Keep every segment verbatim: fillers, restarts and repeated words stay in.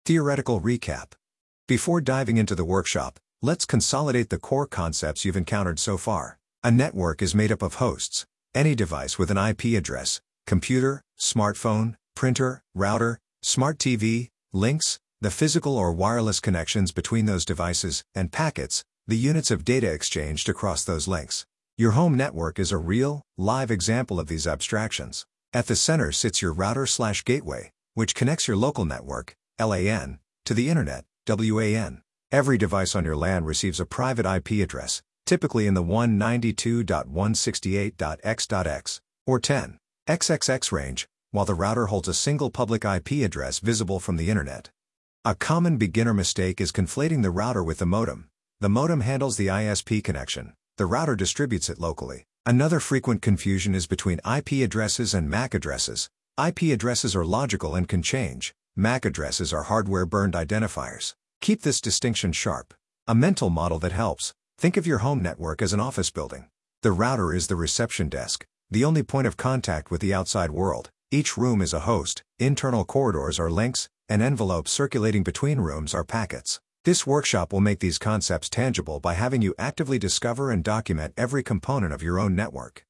Theoretical recap. Before diving into the workshop, let's consolidate the core concepts you've encountered so far. A network is made up of hosts, any device with an I P address, computer, smartphone, printer, router, smart T V, links, the physical or wireless connections between those devices, and packets, the units of data exchanged across those links. Your home network is a real, live example of these abstractions. At the center sits your router/gateway, which connects your local network, L A N, to the internet, W A N. Every device on your LAN receives a private I P address, typically in the one ninety-two dot one sixty-eight dot x dot x or ten dot x x x range, while the router holds a single public I P address visible from the internet. A common beginner mistake is conflating the router with the modem. The modem handles the I S P connection, the router distributes it locally. Another frequent confusion is between I P addresses and M A C addresses. I P addresses are logical and can change. M A C addresses are hardware-burned identifiers. Keep this distinction sharp. A mental model that helps: think of your home network as an office building. The router is the reception desk, the only point of contact with the outside world. Each room is a host, internal corridors are links, and envelopes circulating between rooms are packets. This workshop will make these concepts tangible by having you actively discover and document every component of your own network.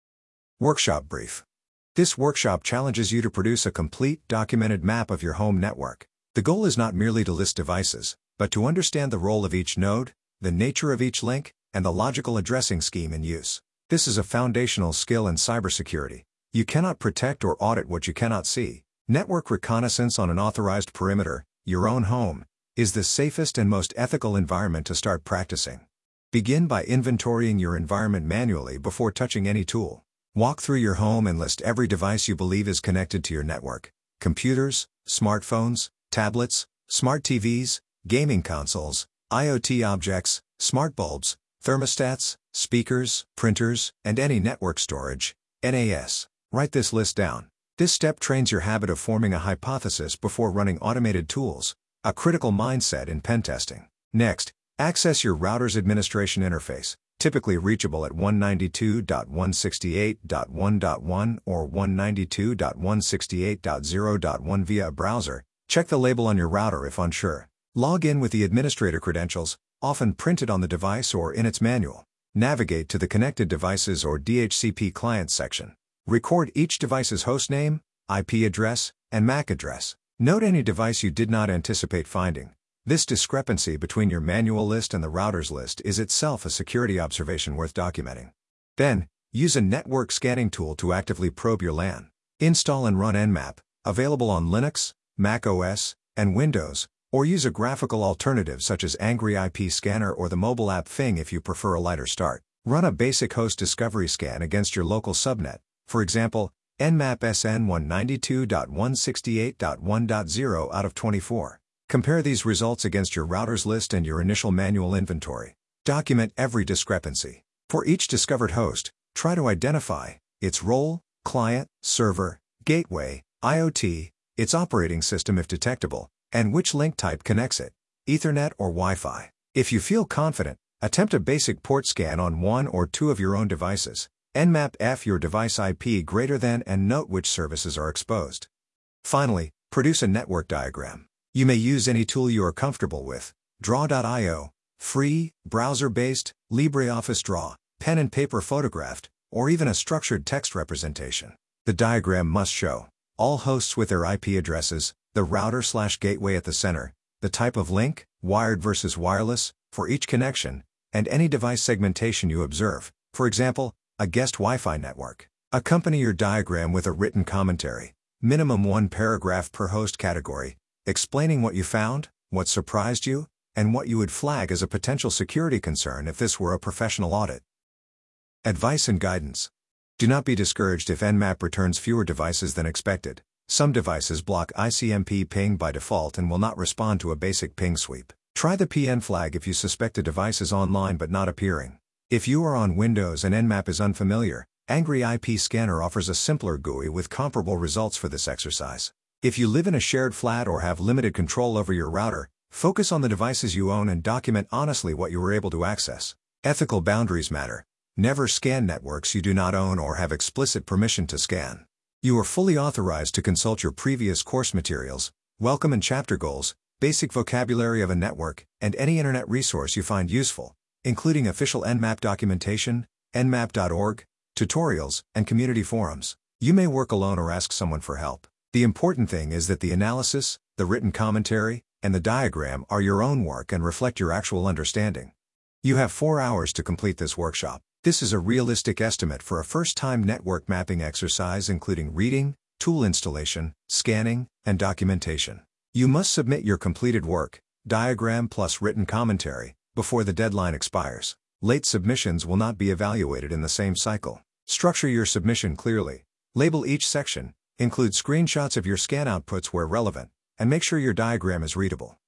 Workshop brief. This workshop challenges you to produce a complete, documented map of your home network. The goal is not merely to list devices, but to understand the role of each node, the nature of each link, and the logical addressing scheme in use. This is a foundational skill in cybersecurity. You cannot protect or audit what you cannot see. Network reconnaissance on an authorized perimeter, your own home, is the safest and most ethical environment to start practicing. Begin by inventorying your environment manually before touching any tool. Walk through your home and list every device you believe is connected to your network: computers, smartphones, tablets, smart T Vs, gaming consoles, IoT objects, smart bulbs, thermostats, speakers, printers, and any network storage, N A S. Write this list down. This step trains your habit of forming a hypothesis before running automated tools, a critical mindset in pen testing. Next, access your router's administration interface, typically reachable at one ninety-two dot one sixty-eight dot one dot one or one ninety-two dot one sixty-eight dot zero dot one via a browser. Check the label on your router if unsure. Log in with the administrator credentials, often printed on the device or in its manual. Navigate to the Connected Devices or D H C P Clients section. Record each device's hostname, I P address, and M A C address. Note any device you did not anticipate finding. This discrepancy between your manual list and the router's list is itself a security observation worth documenting. Then, use a network scanning tool to actively probe your LAN. Install and run Nmap, available on Linux, Mac O S, and Windows, or use a graphical alternative such as Angry I P Scanner or the mobile app Fing if you prefer a lighter start. Run a basic host discovery scan against your local subnet, for example, Nmap S N one ninety-two dot one sixty-eight dot one dot zero out of twenty-four. Compare these results against your router's list and your initial manual inventory. Document every discrepancy. For each discovered host, try to identify its role, client, server, gateway, IoT, its operating system if detectable, and which link type connects it, Ethernet or Wi-Fi. If you feel confident, attempt a basic port scan on one or two of your own devices. Nmap F your device I P greater than and note which services are exposed. Finally, produce a network diagram. You may use any tool you are comfortable with: Draw dot i o, free, browser-based, LibreOffice Draw, pen and paper photographed, or even a structured text representation. The diagram must show all hosts with their I P addresses, the router/gateway at the center, the type of link, wired versus wireless, for each connection, and any device segmentation you observe, for example, a guest Wi-Fi network. Accompany your diagram with a written commentary, minimum one paragraph per host category, explaining what you found, what surprised you, and what you would flag as a potential security concern if this were a professional audit. Advice and guidance. Do not be discouraged if Nmap returns fewer devices than expected. Some devices block I C M P ping by default and will not respond to a basic ping sweep. Try the P N flag if you suspect a device is online but not appearing. If you are on Windows and Nmap is unfamiliar, Angry I P Scanner offers a simpler G U I with comparable results for this exercise. If you live in a shared flat or have limited control over your router, focus on the devices you own and document honestly what you were able to access. Ethical boundaries matter. Never scan networks you do not own or have explicit permission to scan. You are fully authorized to consult your previous course materials, welcome and chapter goals, basic vocabulary of a network, and any internet resource you find useful, including official Nmap documentation, nmap dot org, tutorials, and community forums. You may work alone or ask someone for help. The important thing is that the analysis, the written commentary, and the diagram are your own work and reflect your actual understanding. You have four hours to complete this workshop. This is a realistic estimate for a first-time network mapping exercise including reading, tool installation, scanning, and documentation. You must submit your completed work, diagram plus written commentary, before the deadline expires. Late submissions will not be evaluated in the same cycle. Structure your submission clearly. Label each section, include screenshots of your scan outputs where relevant, and make sure your diagram is readable.